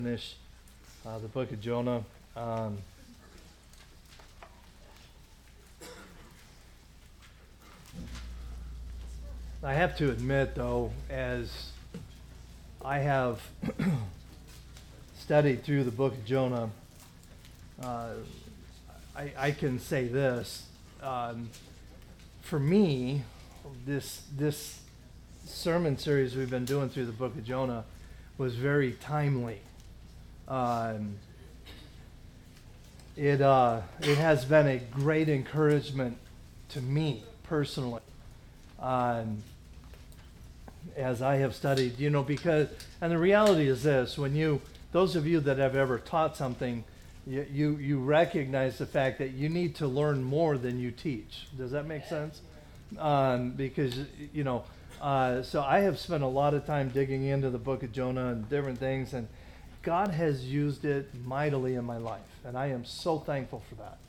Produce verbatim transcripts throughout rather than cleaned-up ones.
Finish uh, the book of Jonah. Um, I have to admit, though, as I have studied through the book of Jonah, uh, I, I can say this. Um, for me, this this sermon series we've been doing through the book of Jonah was very timely. Um, it uh, it has been a great encouragement to me personally, um, as I have studied. You know, because and the reality is this: when you, those of you that have ever taught something, you you, you recognize the fact that you need to learn more than you teach. Does that make sense? Um, because you know, uh, so I have spent a lot of time digging into the book of Jonah and different things, and God has used it mightily in my life, and I am so thankful for that.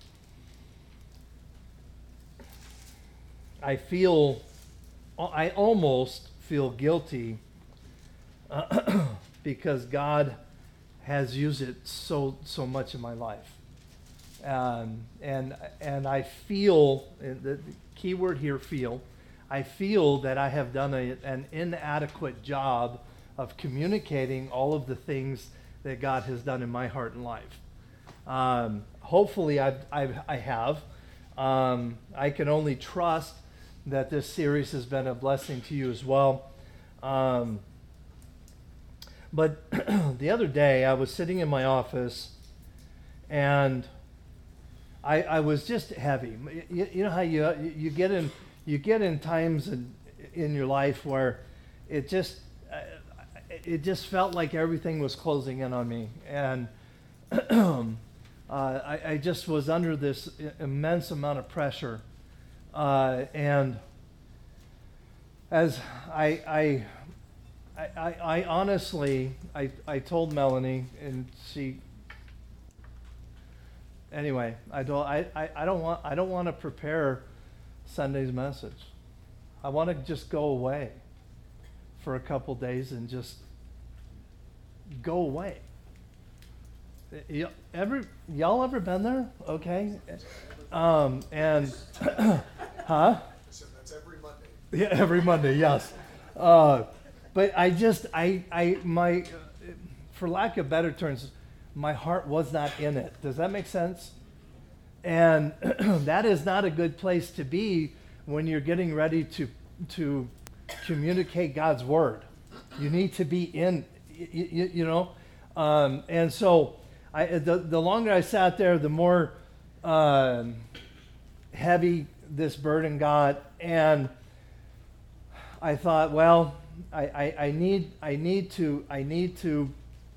I feel, I almost feel guilty uh, because God has used it so so much in my life, um, and and I feel, and the key word here, feel. I feel that I have done a, an inadequate job of communicating all of the things that God has done in my heart and life. Um, hopefully I've, I've, I have. Um, I can only trust that this series has been a blessing to you as well. Um, but the other day I was sitting in my office and I, I was just heavy. You, you know how you you get in you get in times in, in your life where it just uh, it just felt like everything was closing in on me, and uh, I, I just was under this immense amount of pressure. Uh, and as I, I, I, I honestly, I, I told Melanie, and she. Anyway, I don't, I, I, I don't want, I don't want to prepare Sunday's message. I want to just go away for a couple days and just go away. Y- ever, y'all ever been there? Okay. Um, and, huh? That's every Monday. Yeah, every Monday, yes. Uh, but I just, I, I, my, for lack of better terms, my heart was not in it. Does that make sense? And that is not a good place to be when you're getting ready to to communicate God's word. You need to be in, you, you know. Um, and so, I the, the longer I sat there, the more um, heavy this burden got, and I thought, well, I, I, I need I need to I need to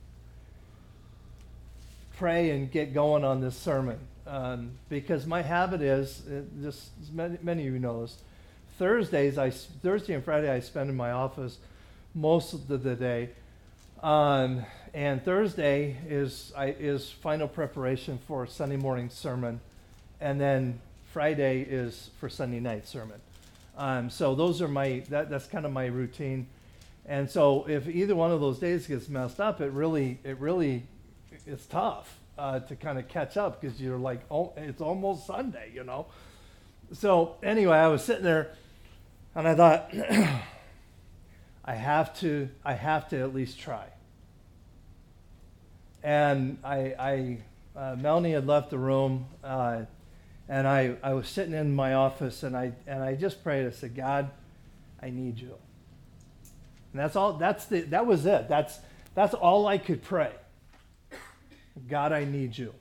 pray and get going on this sermon, um, because my habit is, uh, just many, many of you know this, Thursdays I Thursday and Friday I spend in my office most of the, the day, um, and Thursday is I, is final preparation for Sunday morning sermon, and then Friday is for Sunday night sermon. Um, so those are my that that's kind of my routine, and so if either one of those days gets messed up, it really it really it's tough uh, to kind of catch up, because you're like, oh, it's almost Sunday, you know. So anyway, I was sitting there, and I thought, I have to, I have to at least try. And I, I uh, Melanie had left the room, uh, and I, I was sitting in my office, and I, and I just prayed. I said, God, I need you. And that's all. That's the. That was it. That's that's all I could pray. God, I need you.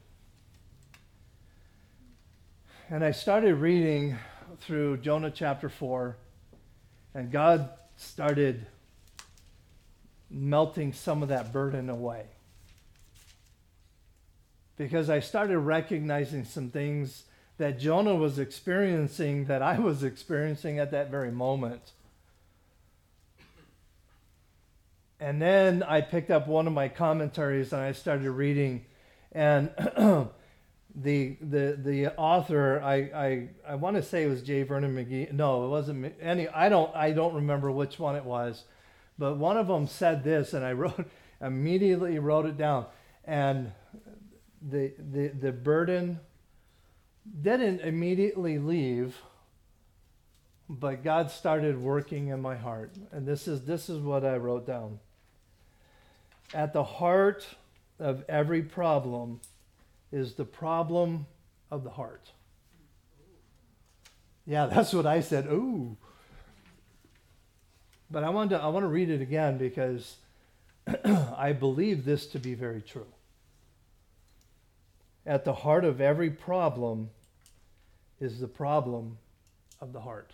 And I started reading through Jonah chapter four, and God started melting some of that burden away. Because I started recognizing some things that Jonah was experiencing that I was experiencing at that very moment. And then I picked up one of my commentaries and I started reading, and the the the author, I I, I want to say it was J. Vernon McGee. No, it wasn't any. I don't I don't remember which one it was, but one of them said this, and I wrote immediately wrote it down. And the, the, the burden didn't immediately leave, but God started working in my heart. And this is, this is what I wrote down. At the heart of every problem is the problem of the heart. Yeah, that's what I said. Ooh. But I want to I want to read it again because I believe this to be very true. At the heart of every problem is the problem of the heart.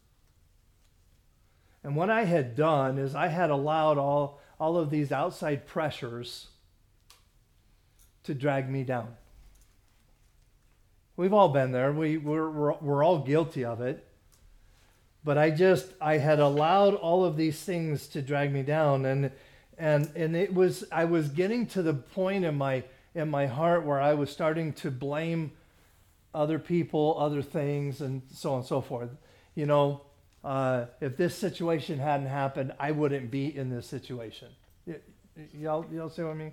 And what I had done is I had allowed all, all of these outside pressures to drag me down. We've all been there. We, we're, we're, we're all guilty of it. But I just, I had allowed all of these things to drag me down. And and and it was, I was getting to the point in my in my heart where I was starting to blame other people, other things, and so on and so forth. You know, uh, if this situation hadn't happened, I wouldn't be in this situation. Y- y- y'all, y'all see what I mean?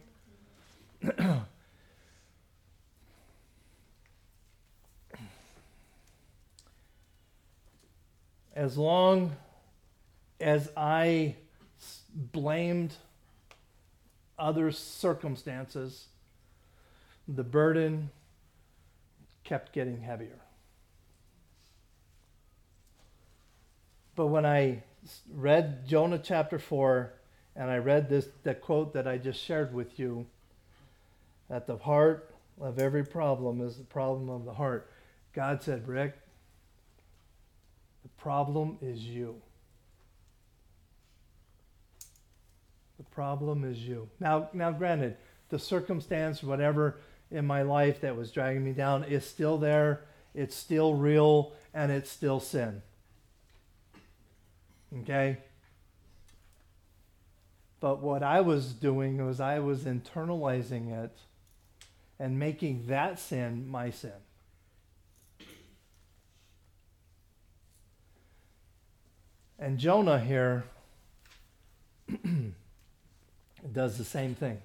As long as I blamed other circumstances, the burden kept getting heavier. But when I read Jonah chapter four, and I read this, the quote that I just shared with you, at the heart of every problem is the problem of the heart. God said, Rick, the problem is you. The problem is you. Now, now, granted, the circumstance, whatever in my life that was dragging me down is still there. It's still real, and it's still sin. Okay? But what I was doing was I was internalizing it and making that sin my sin. And Jonah here does the same thing.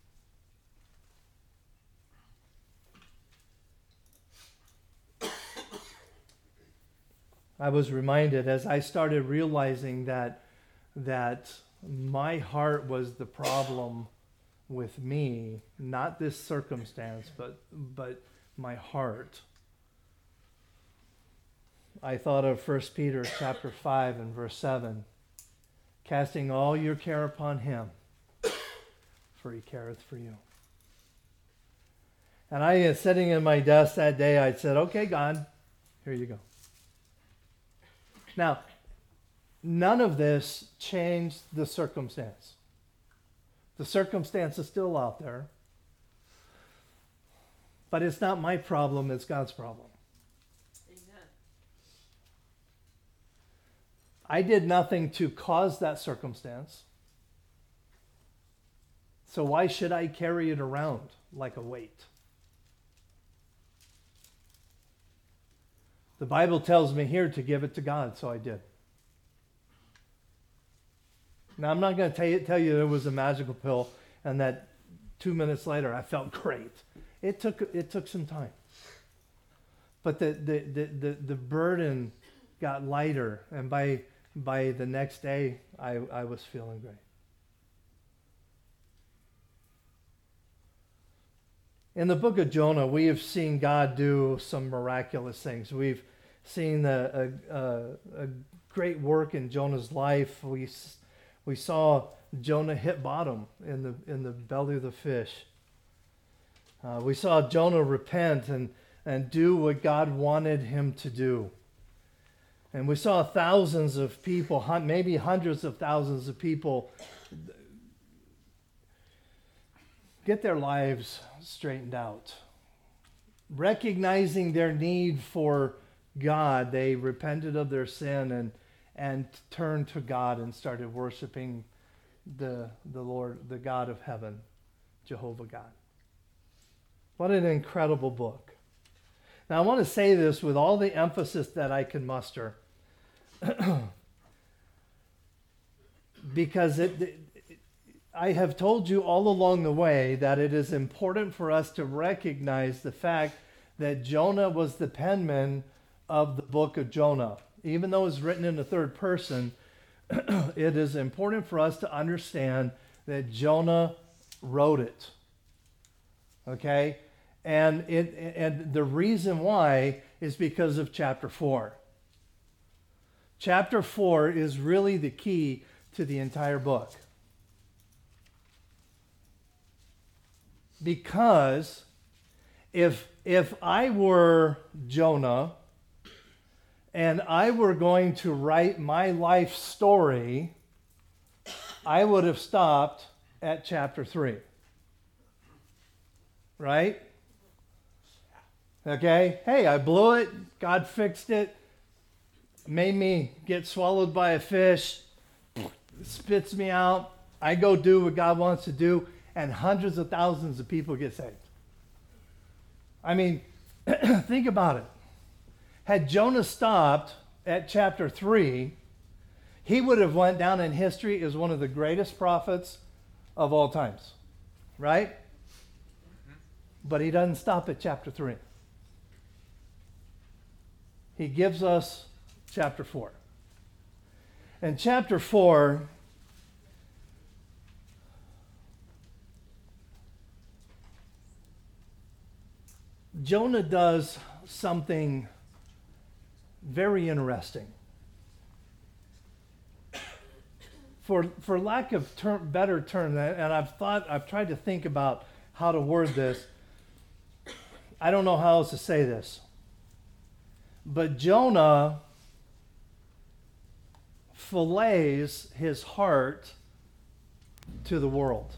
I was reminded as I started realizing that that my heart was the problem with me, not this circumstance, but but my heart. I thought of First Peter chapter five and verse seven. Casting all your care upon him, for he careth for you. And I was sitting in my desk that day, I said, okay, God, here you go. Now, none of this changed the circumstance. The circumstance is still out there. But it's not my problem, it's God's problem. Amen. I did nothing to cause that circumstance. So why should I carry it around like a weight? The Bible tells me here to give it to God, so I did. Now, I'm not going to tell you, tell you it was a magical pill and that two minutes later I felt great. It took it took some time. But the the, the, the, the burden got lighter, and by by the next day I, I was feeling great. In the book of Jonah, we have seen God do some miraculous things. We've seen a, a, a, a great work in Jonah's life. We we saw Jonah hit bottom in the in the belly of the fish. Uh, we saw Jonah repent and, and do what God wanted him to do. And we saw thousands of people, maybe hundreds of thousands of people, get their lives straightened out. Recognizing their need for God, they repented of their sin and and turned to God and started worshiping the the Lord, the God of heaven, Jehovah God. What an incredible book. Now I want to say this with all the emphasis that I can muster. Because it, it I have told you all along the way that it is important for us to recognize the fact that Jonah was the penman of the book of Jonah. Even though it's written in the third person, it is important for us to understand that Jonah wrote it. Okay? And it and the reason why is because of chapter four. Chapter four is really the key to the entire book. Because if if I were Jonah and I were going to write my life story, I would have stopped at chapter three. Right? Okay? Hey, I blew it. God fixed it. Made me get swallowed by a fish. Spits me out. I go do what God wants to do. And hundreds of thousands of people get saved. I mean, think about it. Had Jonah stopped at chapter three, he would have went down in history as one of the greatest prophets of all times. Right? But he doesn't stop at chapter three. He gives us chapter four. And chapter four Jonah does something very interesting. For for lack of term, better term, and I've thought, I've tried to think about how to word this. I don't know how else to say this. But Jonah fillets his heart to the world.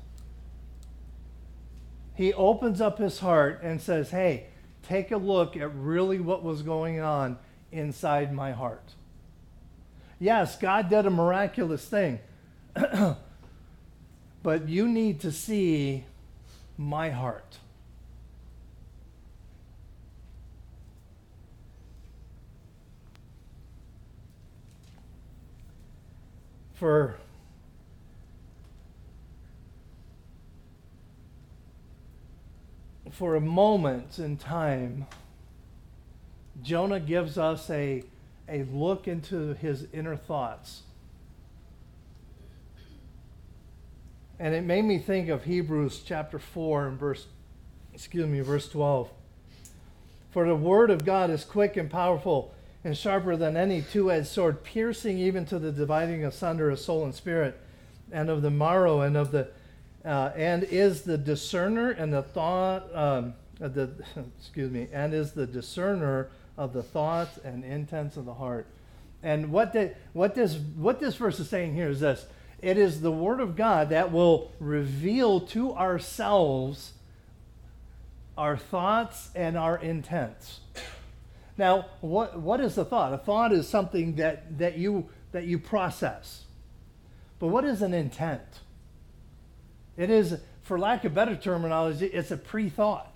He opens up his heart and says, hey, take a look at really what was going on inside my heart. Yes, God did a miraculous thing. But you need to see my heart. For For a moment in time, Jonah gives us a, a look into his inner thoughts. And it made me think of Hebrews chapter four and verse, excuse me, verse twelve. For the word of God is quick and powerful and sharper than any two-edged sword, piercing even to the dividing asunder of soul and spirit, and of the marrow, and of the uh, and is the discerner and the thought um, the excuse me, and is the discerner of the thoughts and intents of the heart. And what the, what this what this verse is saying here is this: it is the word of God that will reveal to ourselves our thoughts and our intents. Now, what what is a thought? A thought is something that, that you that you process. But what is an intent? It is, for lack of better terminology, it's a pre-thought.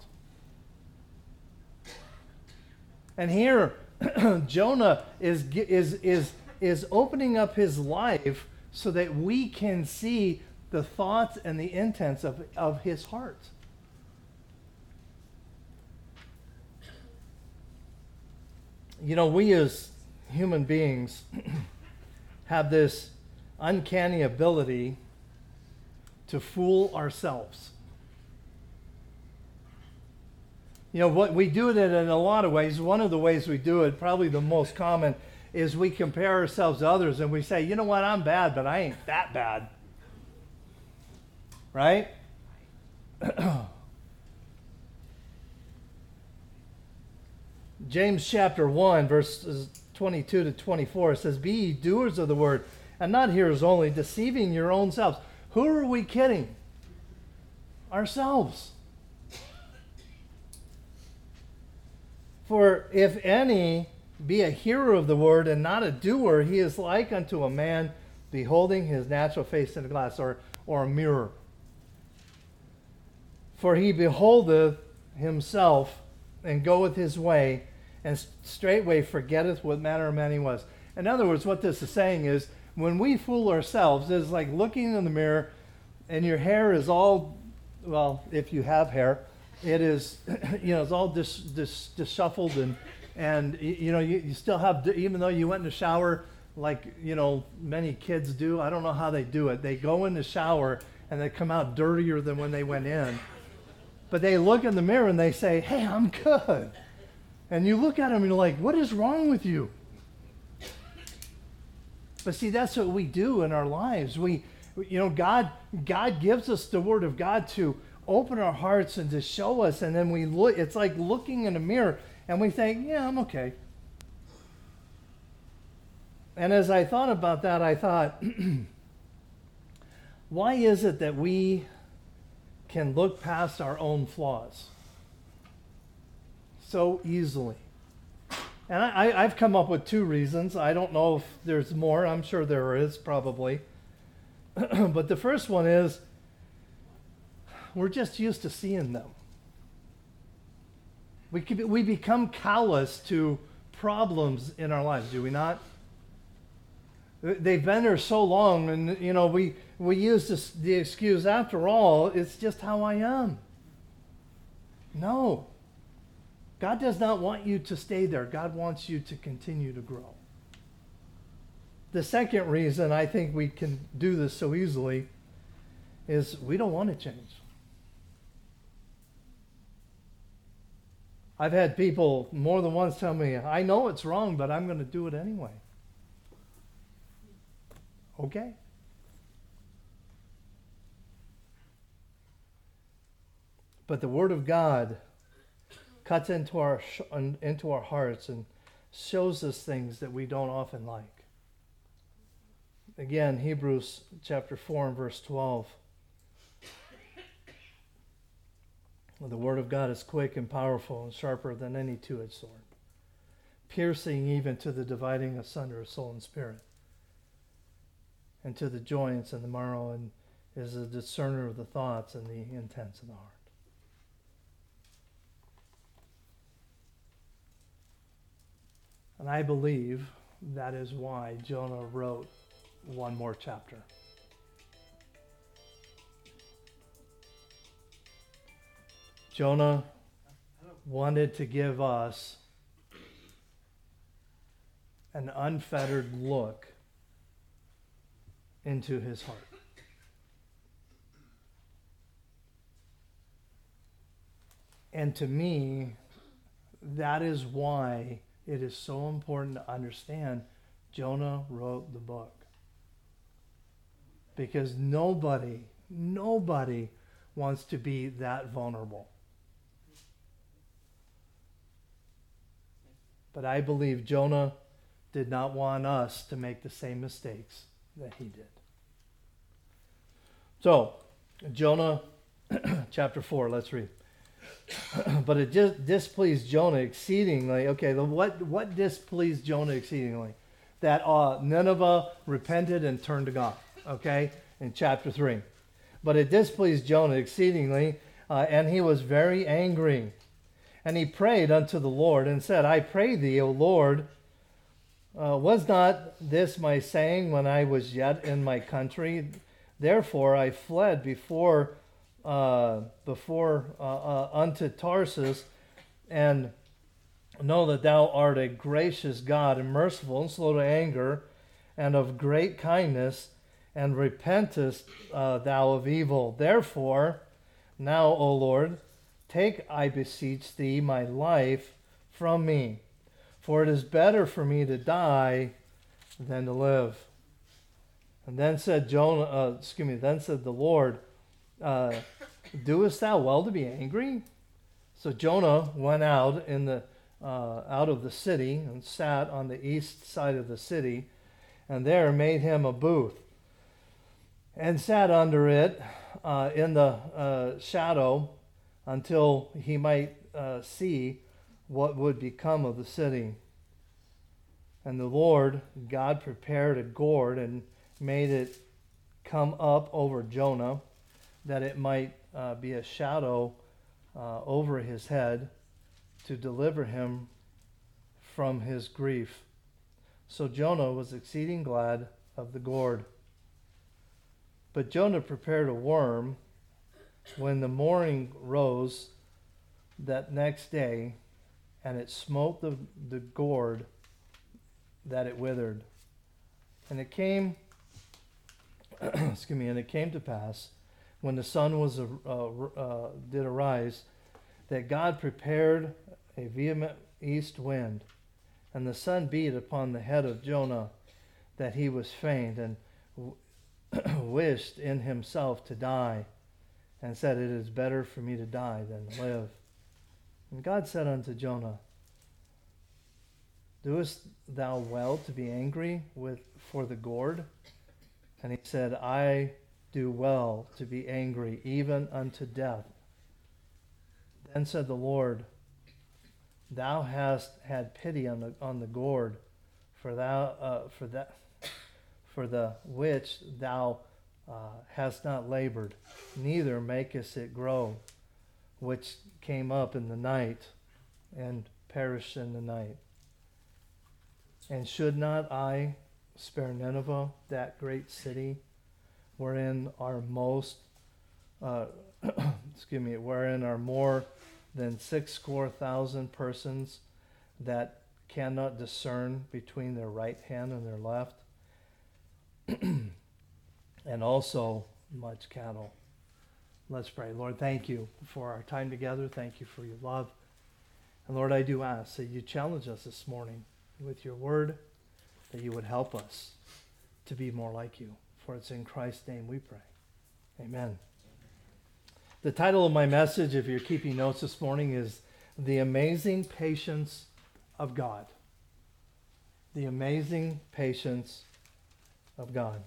And here, Jonah is is is is opening up his life so that we can see the thoughts and the intents of, of his heart. You know, we as human beings have this uncanny ability to fool ourselves. You know, what we do it in a lot of ways. One of the ways we do it, probably the most common, is we compare ourselves to others and we say, you know what, I'm bad, but I ain't that bad. Right? James chapter one, verses twenty-two to twenty-four says, be ye doers of the word, and not hearers only, deceiving your own selves. Who are we kidding? Ourselves. For if any be a hearer of the word and not a doer, he is like unto a man beholding his natural face in a glass, or, or a mirror. For he beholdeth himself and goeth his way, and straightway forgetteth what manner of man he was. In other words, what this is saying is, when we fool ourselves, it's like looking in the mirror and your hair is all, well, if you have hair, it is, you know, it's all dis, dis, disshuffled and, and you know, you, you still have, even though you went in the shower like, you know, many kids do, I don't know how they do it. They go in the shower and they come out dirtier than when they went in. But they look in the mirror and they say, hey, I'm good. And you look at them and you're like, what is wrong with you? But see, that's what we do in our lives. We, you know, God, God gives us the Word of God to open our hearts and to show us, and then we look. It's like looking in a mirror, and we think, yeah, I'm okay. And as I thought about that, I thought, why is it that we can look past our own flaws so easily? And I, I, I've come up with two reasons. I don't know if there's more. I'm sure there is, probably. But the first one is we're just used to seeing them. We, could, we become callous to problems in our lives, do we not? They've been there so long, and you know we, we use this, the excuse, after all, it's just how I am. No. God does not want you to stay there. God wants you to continue to grow. The second reason I think we can do this so easily is we don't want to change. I've had people more than once tell me, I know it's wrong, but I'm going to do it anyway. Okay. But the Word of God cuts into our into our hearts and shows us things that we don't often like. Again, Hebrews chapter four and verse twelve. The Word of God is quick and powerful and sharper than any two-edged sword, piercing even to the dividing asunder of soul and spirit, and to the joints and the marrow, and is a discerner of the thoughts and the intents of the heart. And I believe that is why Jonah wrote one more chapter. Jonah wanted to give us an unfettered look into his heart. And to me, that is why it is so important to understand Jonah wrote the book. Because nobody, nobody wants to be that vulnerable. But I believe Jonah did not want us to make the same mistakes that he did. So, Jonah chapter four, let's read. But it just displeased Jonah exceedingly. Okay, the, what, what displeased Jonah exceedingly? That uh, Nineveh repented and turned to God, okay, in chapter three. But it displeased Jonah exceedingly, uh, and he was very angry. And he prayed unto the Lord and said, I pray thee, O Lord, uh, was not this my saying when I was yet in my country? Therefore I fled before uh, before uh, uh, unto Tarsus, and know that thou art a gracious God and merciful and slow to anger, and of great kindness, and repentest uh, thou of evil. Therefore, now, O Lord, take, I beseech thee, my life from me, for it is better for me to die than to live. And then said Jonah, uh, excuse me, then said the Lord, uh, doest thou well to be angry? So Jonah went out in the uh, out of the city and sat on the east side of the city, and there made him a booth, and sat under it uh, in the uh, shadow, until he might uh, see what would become of the city. And the Lord God prepared a gourd and made it come up over Jonah, that it might uh, be a shadow uh, over his head, to deliver him from his grief. So Jonah was exceeding glad of the gourd. But Jonah prepared a worm. When the morning rose that next day, and it smote the, the gourd, that it withered. And it came, excuse me, and it came to pass, when the sun was uh, uh, did arise, that God prepared a vehement east wind, and the sun beat upon the head of Jonah, that he was faint, and w- wished in himself to die, and said, It is better for me to die than live. And God said unto Jonah, Doest thou well to be angry with for the gourd? And he said, I do well to be angry, even unto death. Then said the Lord, Thou hast had pity on the on the gourd, for thou uh, for that for the which thou uh, hast not labored, neither makest it grow, which came up in the night, and perished in the night. And should not I spare Nineveh, that great city, wherein are most, uh, excuse me, wherein are more than six score thousand persons that cannot discern between their right hand and their left, and also much cattle. Let's pray. Lord, thank you for our time together. Thank you for your love. And Lord, I do ask that you challenge us this morning with your word, that you would help us to be more like you. For it's in Christ's name we pray. Amen. The title of my message, if you're keeping notes this morning, is The Amazing Patience of God. The Amazing Patience of God.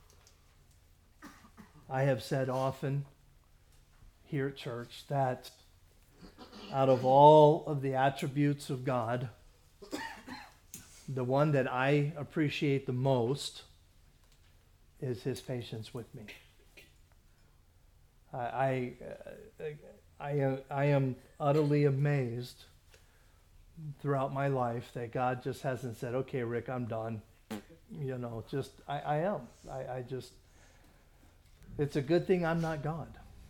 I have said often here at church that out of all of the attributes of God, the one that I appreciate the most is his patience with me. I, I, I, am, I am utterly amazed throughout my life that God just hasn't said, okay, Rick, I'm done. You know, just, I, I am. I, I just, it's a good thing I'm not God.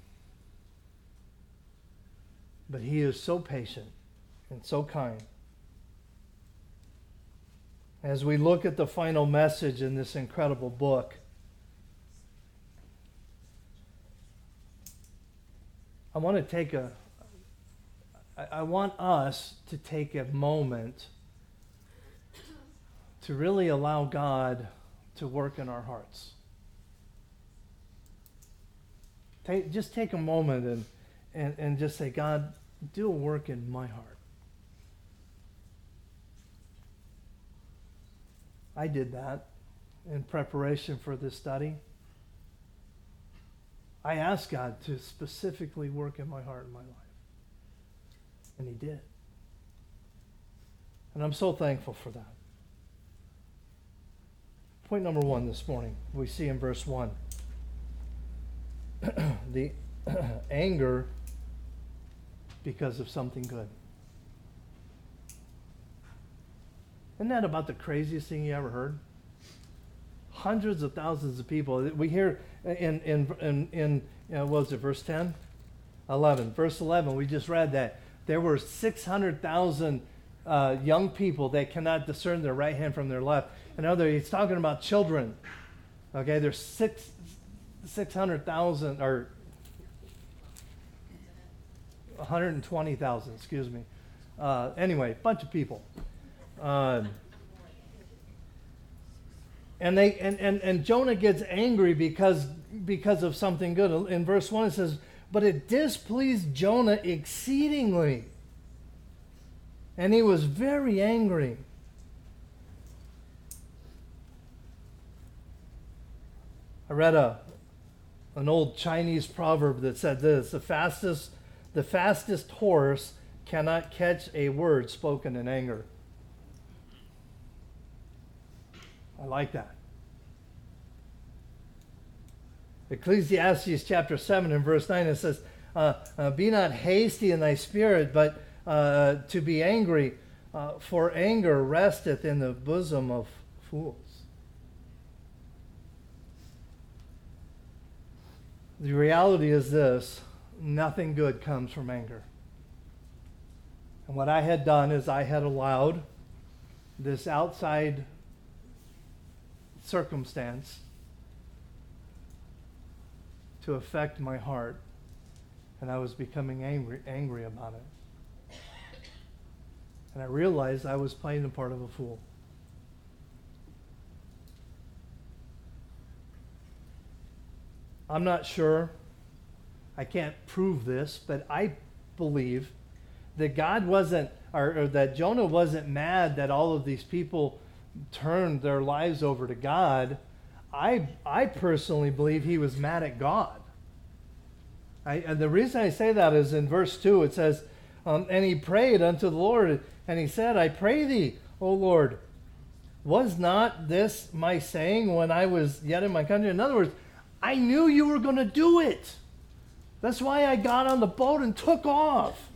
But he is so patient and so kind. As we look at the final message in this incredible book, I want to take a, I, I want us to take a moment to really allow God to work in our hearts. Take, just take a moment and, and, and just say, God, do a work in my heart. I did that in preparation for this study. I asked God to specifically work in my heart and my life. And he did. And I'm so thankful for that. Point number one this morning, we see in verse one. The anger because of something good. Isn't that about the craziest thing you ever heard? Hundreds of thousands of people. We hear in, in, in, in you know, what was it, verse ten? eleven. Verse eleven, we just read that. There were six hundred thousand uh, young people that cannot discern their right hand from their left. In other words, he's talking about children. Okay, there's six, 600,000, or one hundred twenty thousand, excuse me. Uh, anyway, bunch of people. Um, and they and, and, and Jonah gets angry because because of something good. In verse one it says, but it displeased Jonah exceedingly, and he was very angry. I read a an old Chinese proverb that said this: the fastest the fastest horse cannot catch a word spoken in anger. I like that. Ecclesiastes chapter seven and verse nine, it says, uh, uh, be not hasty in thy spirit, but uh, to be angry, uh, for anger resteth in the bosom of fools. The reality is this: nothing good comes from anger. And what I had done is I had allowed this outside circumstance to affect my heart, and I was becoming angry, angry about it. And I realized I was playing the part of a fool. I'm not sure, I can't prove this, but I believe that God wasn't, or, or that Jonah wasn't mad that all of these people turned their lives over to God. I I personally believe he was mad at God. I, and the reason I say that is in verse two, it says, um, and he prayed unto the Lord, and he said, I pray thee, O Lord, was not this my saying when I was yet in my country? In other words, I knew you were going to do it. That's why I got on the boat and took off.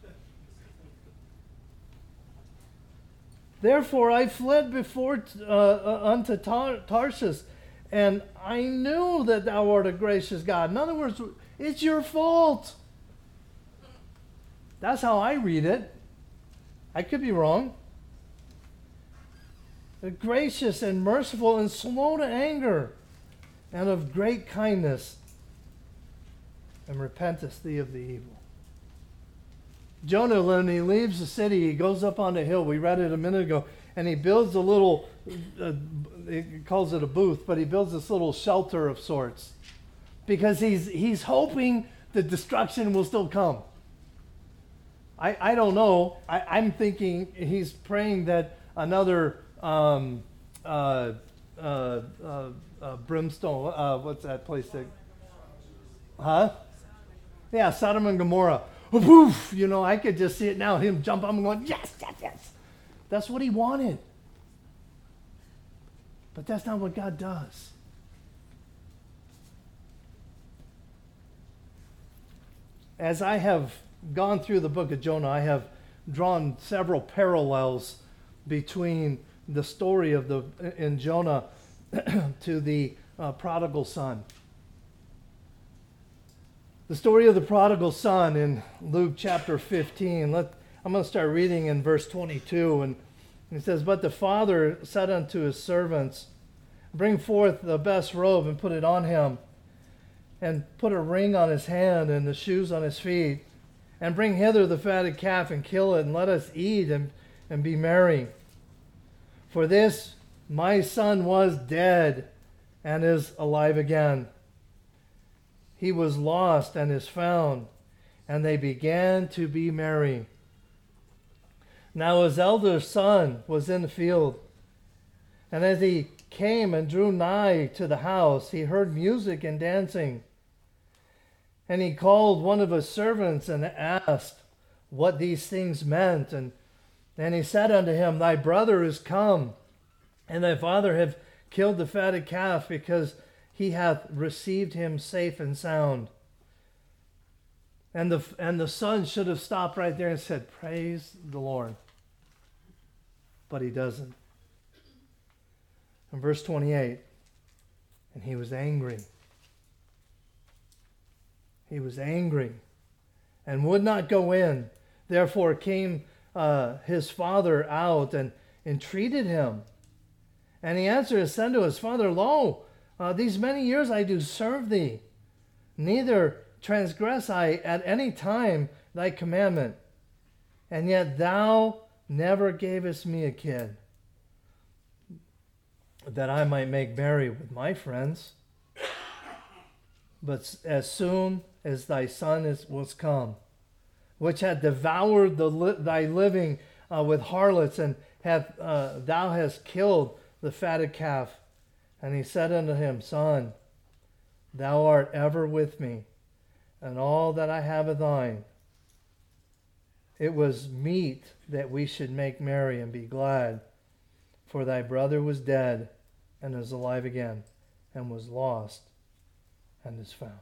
Therefore I fled before uh, uh, unto Tar- Tarshish, and I knew that thou art a gracious God. In other words, it's your fault. That's how I read it. I could be wrong. Gracious and merciful and slow to anger, and of great kindness, and repentest thee of the evil. Jonah, when he leaves the city, he goes up on the hill. We read it a minute ago. And he builds a little, uh, he calls it a booth, but he builds this little shelter of sorts. Because he's he's hoping the destruction will still come. I, I don't know. I, I'm thinking he's praying that another um, uh, uh, uh, uh, brimstone, uh, what's that place? That, huh? Yeah, Sodom and Gomorrah. Woof, you know, I could just see it now, him jump up and going, yes, yes, yes. That's what he wanted. But that's not what God does. As I have gone through the book of Jonah, I have drawn several parallels between the story of the in Jonah to the uh, prodigal son. The story of the prodigal son in Luke chapter fifteen. Let, I'm going to start reading in verse twenty-two. And it says, but the father said unto his servants, bring forth the best robe and put it on him, and put a ring on his hand and the shoes on his feet, and bring hither the fatted calf and kill it, and let us eat and, and be merry. For this my son was dead and is alive again. He was lost and is found, and they began to be merry. Now his elder son was in the field, and as he came and drew nigh to the house, he heard music and dancing. And he called one of his servants and asked what these things meant. And, and he said unto him, thy brother is come, and thy father hath killed the fatted calf, because he hath received him safe and sound. And the and the son should have stopped right there and said, praise the Lord. But he doesn't. In verse twenty-eight, and he was angry. He was angry and would not go in. Therefore came uh, his father out and entreated him. And he answered and said to his father, Lo, uh, these many years I do serve thee, neither transgress I at any time thy commandment. And yet thou never gavest me a kid, that I might make merry with my friends. But as soon as thy son is, was come, which had devoured the li- thy living uh, with harlots, and hath, uh, thou hast killed the fatted calf. And he said unto him, Son, thou art ever with me, and all that I have is thine. It was meet that we should make merry and be glad, for thy brother was dead and is alive again, and was lost and is found.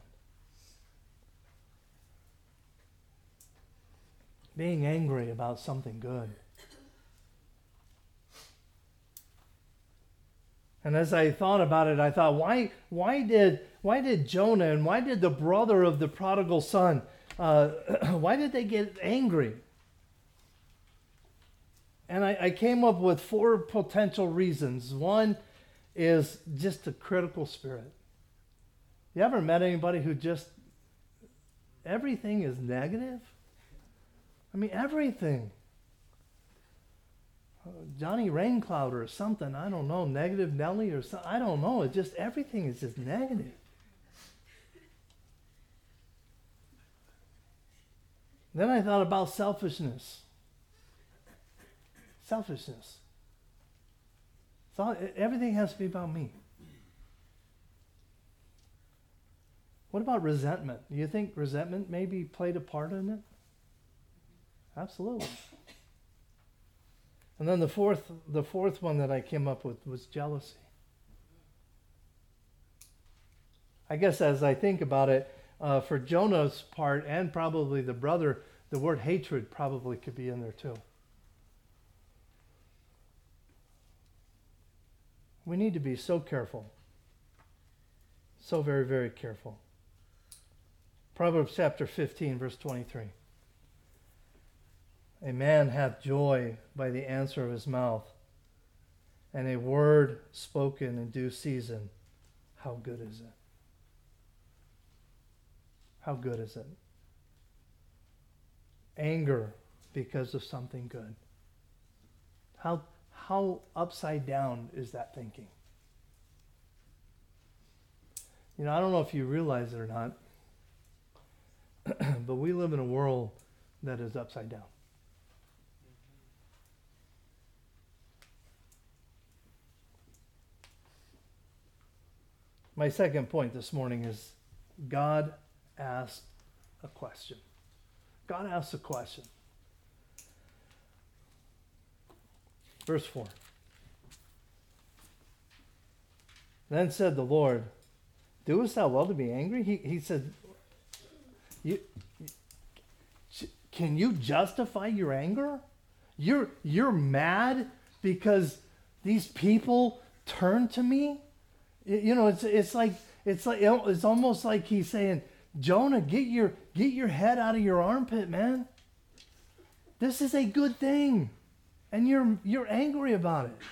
Being angry about something good. And as I thought about it, I thought, why why did why did Jonah and why did the brother of the prodigal son, uh, why did they get angry? And I, I came up with four potential reasons. One is just a critical spirit. You ever met anybody who just, everything is negative? I mean, everything. Johnny Raincloud or something, I don't know, Negative Nelly or something, I don't know. It just, everything is just negative. Then I thought about selfishness. Selfishness. So everything has to be about me. What about resentment? Do you think resentment maybe played a part in it? Absolutely. And then the fourth, the fourth one that I came up with was jealousy. I guess as I think about it, uh, for Jonah's part and probably the brother, the word hatred probably could be in there too. We need to be so careful. So very, very careful. Proverbs chapter fifteen, verse twenty-three. A man hath joy by the answer of his mouth, and a word spoken in due season. How good is it? How good is it? Anger because of something good. How, how upside down is that thinking? You know, I don't know if you realize it or not, but we live in a world that is upside down. My second point this morning is God asked a question. God asked a question. Verse four. Then said the Lord, doest thou well to be angry? He, he said, you, can you justify your anger? You're, you're mad because these people turned to me? You know, it's it's like it's like it's almost like he's saying, Jonah, get your get your head out of your armpit, man. This is a good thing, and you're you're angry about it.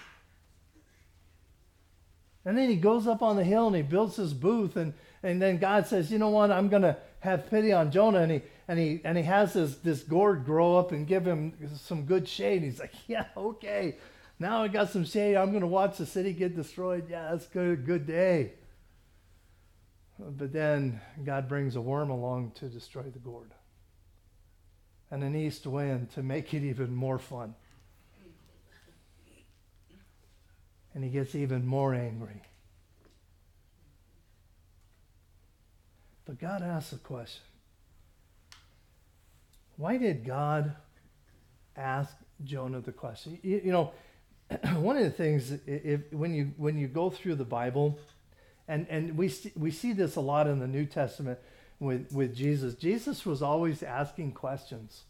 And then he goes up on the hill and he builds his booth, and, and then God says, you know what, I'm gonna have pity on Jonah, and he and he and he has this this gourd grow up and give him some good shade. He's like, yeah, okay. Now I got some shade. I'm going to watch the city get destroyed. Yeah, that's good. Good day. But then God brings a worm along to destroy the gourd. And an east wind to make it even more fun. And he gets even more angry. But God asks a question. Why did God ask Jonah the question? You, you know, one of the things, if, when you when you go through the Bible, and, and we see, we see this a lot in the New Testament with, with Jesus. Jesus was always asking questions.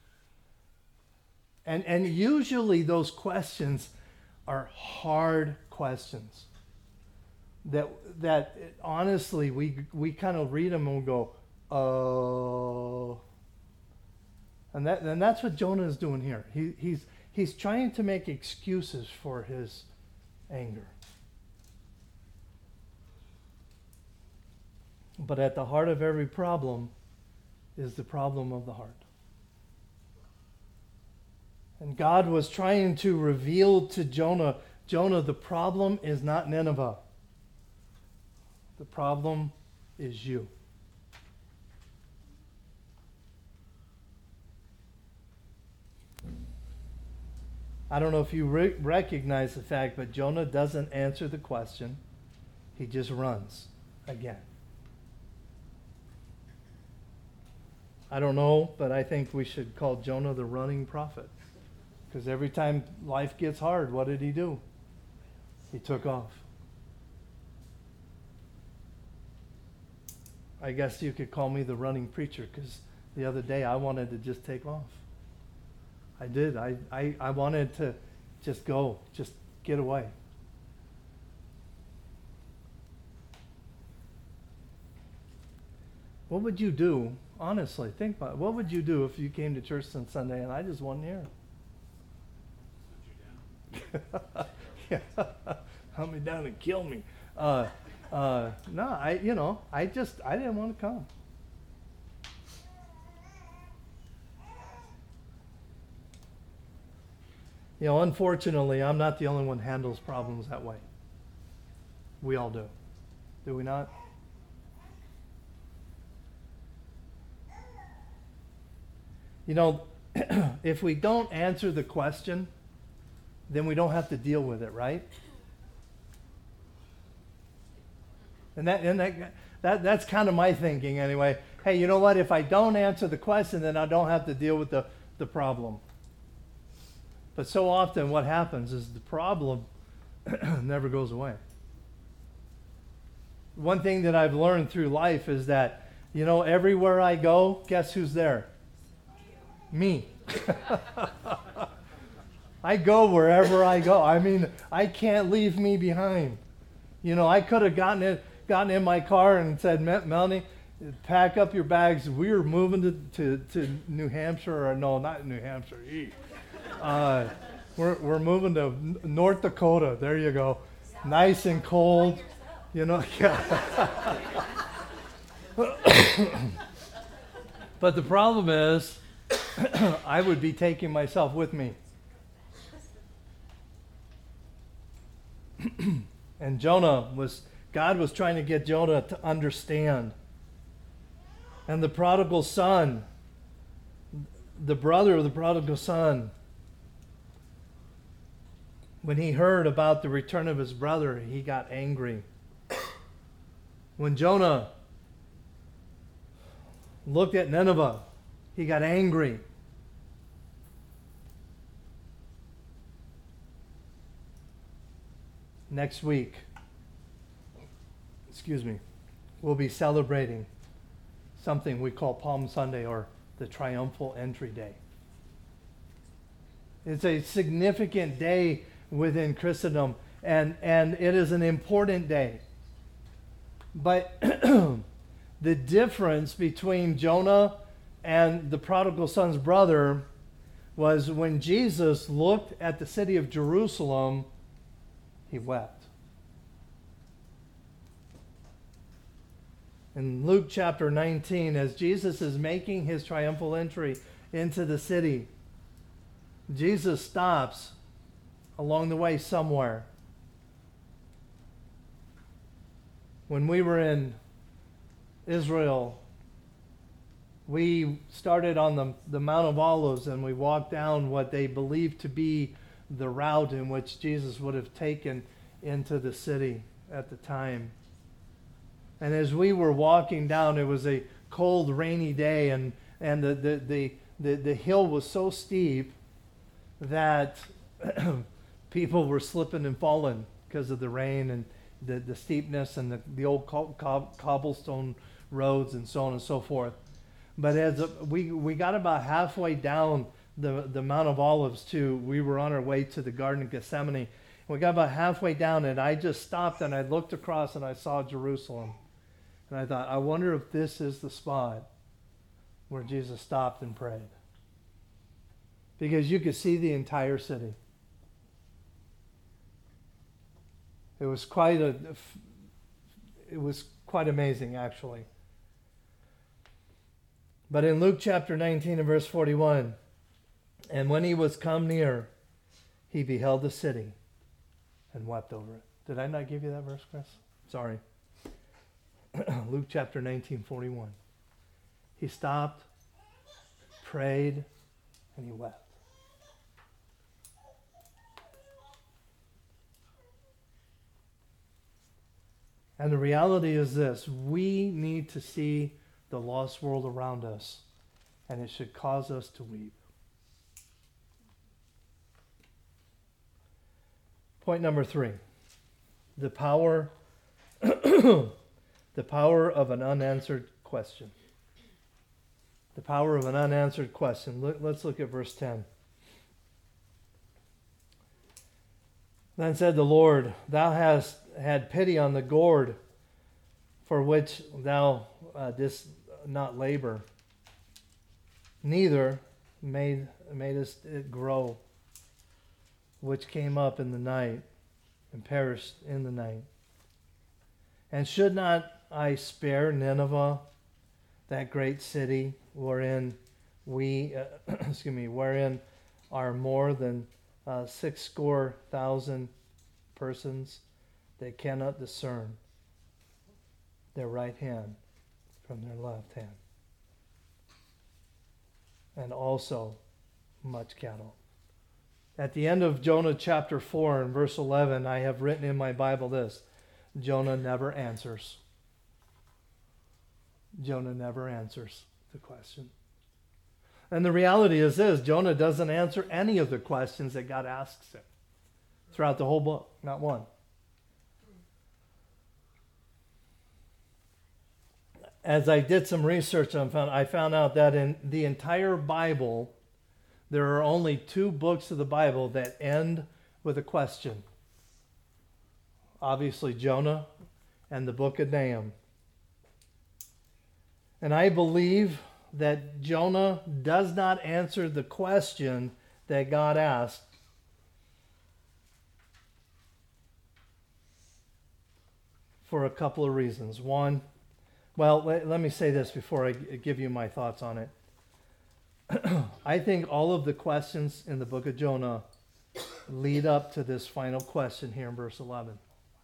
And, and usually those questions are hard questions. That that honestly, we we kind of read them and we go, oh. And that and that's what Jonah is doing here. He he's He's trying to make excuses for his anger. But at the heart of every problem is the problem of the heart. And God was trying to reveal to Jonah, Jonah, the problem is not Nineveh. The problem is you. I don't know if you re- recognize the fact, but Jonah doesn't answer the question. He just runs again. I don't know, but I think we should call Jonah the running prophet. Because every time life gets hard, what did he do? He took off. I guess you could call me the running preacher, because the other day I wanted to just take off. I did. I, I, I wanted to just go, just get away. What would you do? Honestly, think about it. What would you do if you came to church on Sunday and I just wasn't here? Yeah. Hunt me down and kill me. Uh, uh, no, I, you know, I just, I didn't want to come. You know, unfortunately, I'm not the only one who handles problems that way. We all do. Do we not? You know, if we don't answer the question, then we don't have to deal with it, right? And that and that, that that's kind of my thinking anyway. Hey, you know what? If I don't answer the question, then I don't have to deal with the, the problem. But so often what happens is the problem never goes away. One thing that I've learned through life is that, you know, everywhere I go, guess who's there? Me. I go wherever I go. I mean, I can't leave me behind. You know, I could have gotten in, gotten in my car and said, Melanie, pack up your bags. We're moving to, to, to New Hampshire, or no, not New Hampshire. Uh, we're we're moving to North Dakota. There you go. Nice and cold. You know, yeah. But the problem is, I would be taking myself with me. And Jonah was, God was trying to get Jonah to understand. And the prodigal son, the brother of the prodigal son, when he heard about the return of his brother, he got angry. When Jonah looked at Nineveh, he got angry. Next week, excuse me, we'll be celebrating something we call Palm Sunday, or the Triumphal Entry Day. It's a significant day within Christendom, and, and it is an important day. But the difference between Jonah and the prodigal son's brother was when Jesus looked at the city of Jerusalem, he wept. In Luke chapter nineteen, as Jesus is making his triumphal entry into the city, Jesus stops along the way somewhere. When we were in Israel, we started on the, the Mount of Olives, and we walked down what they believed to be the route in which Jesus would have taken into the city at the time. And as we were walking down, it was a cold, rainy day, and, and the, the, the, the, the hill was so steep that people were slipping and falling because of the rain and the, the steepness and the, the old co- co- cobblestone roads and so on and so forth. But as a, we, we got about halfway down the, the Mount of Olives to, we were on our way to the Garden of Gethsemane. We got about halfway down, and I just stopped and I looked across and I saw Jerusalem. And I thought, I wonder if this is the spot where Jesus stopped and prayed. Because you could see the entire city. It was quite a, it was quite amazing, actually. But in Luke chapter nineteen and verse forty-one, and when he was come near, he beheld the city and wept over it. Did I not give you that verse, Chris? Sorry. Luke chapter nineteen, forty-one. He stopped, prayed, and he wept. And the reality is this: we need to see the lost world around us, and it should cause us to weep. Point number three, the power, the power of an unanswered question. The power of an unanswered question. Look, let's look at verse ten. Then said the Lord, Thou hast had pity on the gourd for which thou uh, didst not labor. Neither made made us it grow, which came up in the night and perished in the night. And should not I spare Nineveh, that great city wherein we, uh, excuse me, wherein are more than uh, six score thousand persons that cannot discern their right hand from their left hand, and also much cattle. At the end of Jonah chapter four and verse eleven, I have written in my Bible this: Jonah never answers. Jonah never answers the question. And the reality is this: Jonah doesn't answer any of the questions that God asks him throughout the whole book, not one. As I did some research on found, I found out that in the entire Bible, there are only two books of the Bible that end with a question. Obviously, Jonah and the book of Nahum. And I believe that Jonah does not answer the question that God asked. For a couple of reasons. One, well, let, let me say this before I give you my thoughts on it. I think all of the questions in the book of Jonah lead up to this final question here in verse eleven.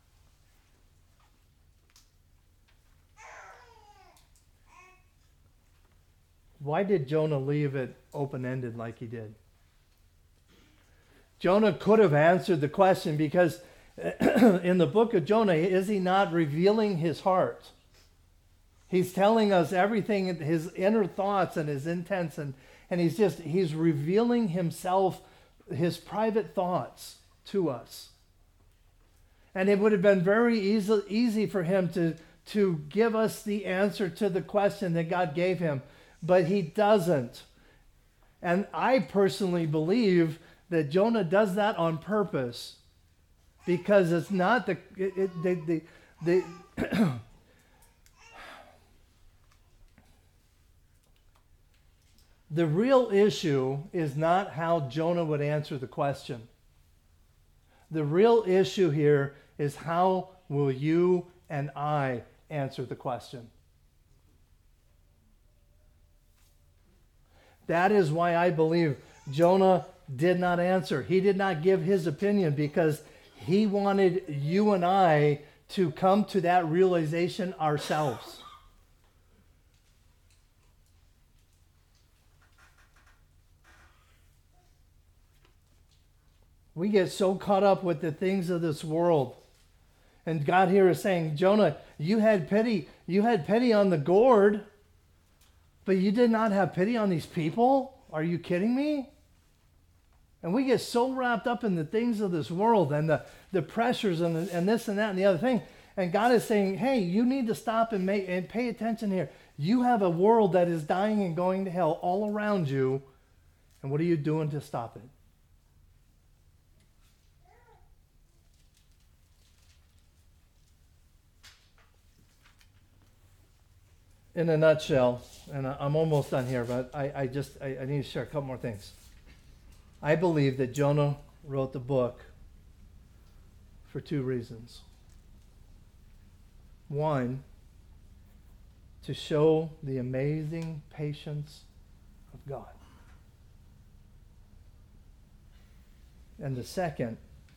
Why did Jonah leave it open-ended like he did? Jonah could have answered the question because in the book of Jonah, is he not revealing his heart? He's telling us everything, his inner thoughts and his intents, and, and he's just, he's revealing himself, his private thoughts to us. And it would have been very easy, easy for him to, to give us the answer to the question that God gave him, but he doesn't. And I personally believe that Jonah does that on purpose, because it's not the, it, it, the, the, the The real issue is not how Jonah would answer the question. The real issue here is how will you and I answer the question. That is why I believe Jonah did not answer. He did not give his opinion because he wanted you and I to come to that realization ourselves. We get so caught up with the things of this world. And God here is saying, Jonah, you had pity. You had pity on the gourd, but you did not have pity on these people? Are you kidding me? And we get so wrapped up in the things of this world and the, the pressures and, the, and this and that and the other thing. And God is saying, hey, you need to stop and, make, and pay attention here. You have a world that is dying and going to hell all around you. And what are you doing to stop it? In a nutshell, and I'm almost done here, but I, I just I, I need to share a couple more things. I believe that Jonah wrote the book for two reasons. One, to show the amazing patience of God. And the second,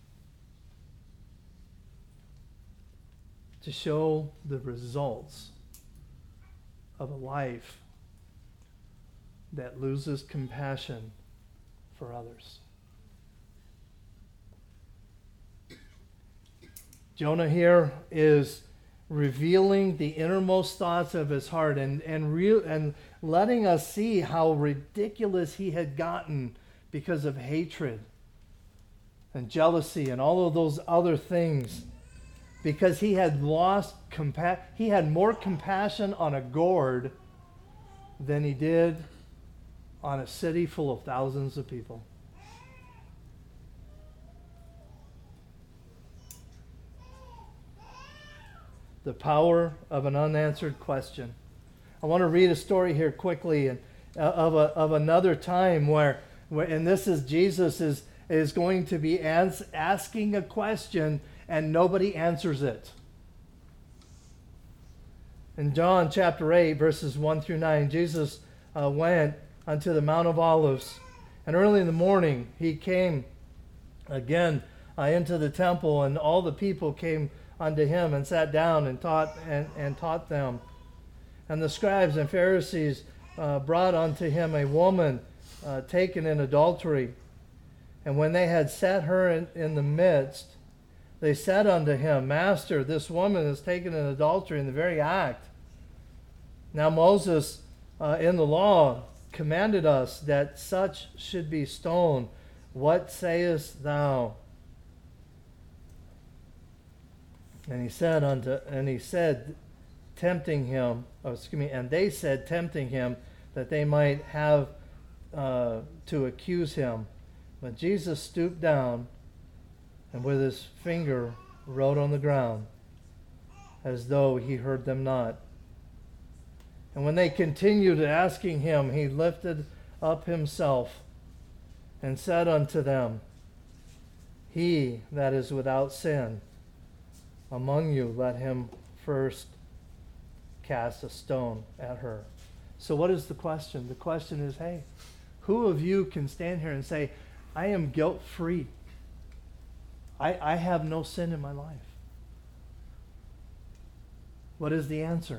to show the results of a life that loses compassion for others. Jonah here is revealing the innermost thoughts of his heart and and real and letting us see how ridiculous he had gotten because of hatred and jealousy and all of those other things. Because he had lost compa- he had more compassion on a gourd than he did on a city full of thousands of people. The power of an unanswered question. I want to read a story here quickly and, uh, of, a, of another time where, where, and this is Jesus is, is going to be ans- asking a question and nobody answers it. In John chapter eight, verses one through nine, Jesus uh, went unto the Mount of Olives, and early in the morning he came again uh, into the temple, and all the people came unto him and sat down and taught and, and taught them. And the scribes and Pharisees uh, brought unto him a woman uh, taken in adultery. And when they had set her in, in the midst, they said unto him, Master, this woman is taken in adultery in the very act. Now Moses uh, in the law commanded us that such should be stoned. What sayest thou? And he said unto, and he said, tempting him, oh, excuse me, and they said, tempting him, that they might have uh, to accuse him. But Jesus stooped down and with his finger wrote on the ground, as though he heard them not. And when they continued asking him, he lifted up himself and said unto them, He that is without sin among you, let him first cast a stone at her. So what is the question? The question is, hey, who of you can stand here and say, I am guilt-free? I, I have no sin in my life. What is the answer?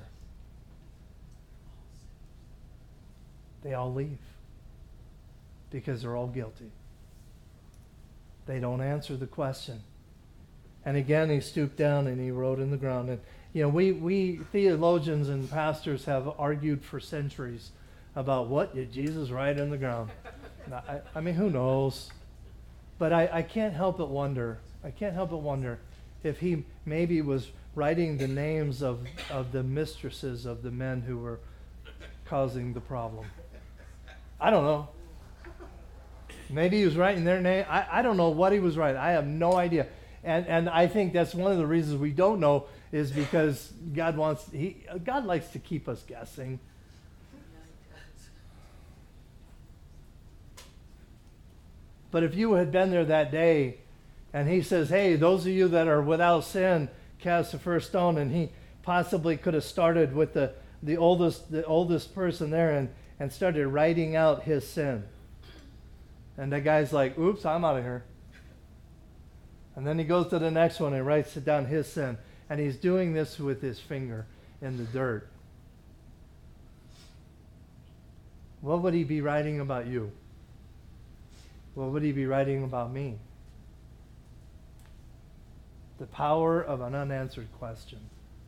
They all leave because they're all guilty. They don't answer the question. And again, he stooped down and he wrote in the ground. And you know, we, we theologians and pastors have argued for centuries about what did Jesus write in the ground. I, I mean, who knows? But I, I can't help but wonder. I can't help but wonder if he maybe was writing the names of, of the mistresses of the men who were causing the problem. I don't know. Maybe he was writing their name. I, I don't know what he was writing. I have no idea. And and I think that's one of the reasons we don't know is because God wants he God likes to keep us guessing. But if you had been there that day and he says, hey, those of you that are without sin, cast the first stone, and he possibly could have started with the, the oldest the oldest person there and, and started writing out his sin. And the guy's like, oops, I'm out of here. And then he goes to the next one and writes it down his sin. And he's doing this with his finger in the dirt. What would he be writing about you? What would he be writing about me? The power of an unanswered question.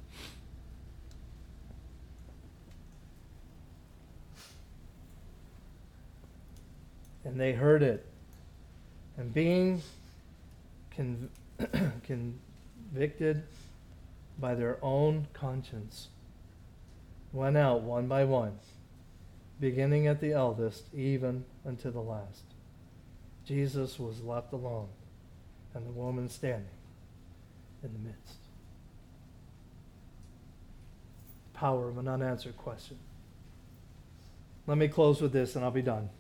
And they heard it. And being conv- convicted by their own conscience, went out one by one, beginning at the eldest, even unto the last. Jesus was left alone, and the woman standing in the midst. Power of an unanswered question. Let me close with this, and I'll be done.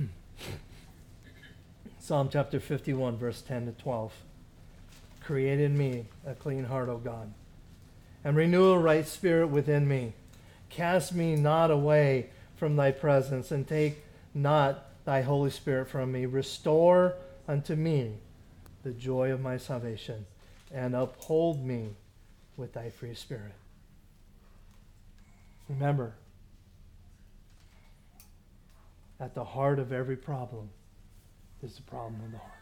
Psalm chapter fifty-one, verse ten to twelve. Create in me a clean heart, O God, and renew a right spirit within me. Cast me not away from thy presence, and take not thy Holy Spirit from me. Restore unto me the joy of my salvation, and uphold me with thy free spirit. Remember, at the heart of every problem is the problem of the heart.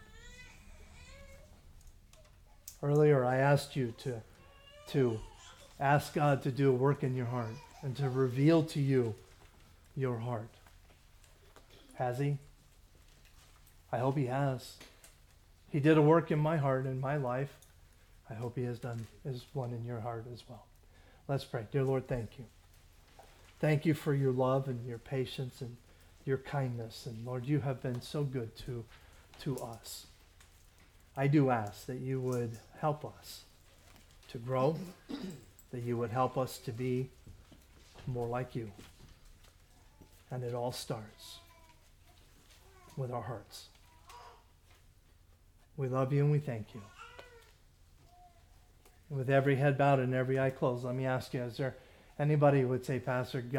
Earlier, I asked you to, to ask God to do a work in your heart and to reveal to you your heart. Has he? I hope he has. He did a work in my heart, in my life. I hope he has done his one in your heart as well. Let's pray. Dear Lord, thank you. Thank you for your love and your patience and your kindness. And Lord, you have been so good to, to us. I do ask that you would help us to grow, that you would help us to be more like you. And it all starts with our hearts. We love you and we thank you. With every head bowed and every eye closed, let me ask you, is there anybody who would say, Pastor, God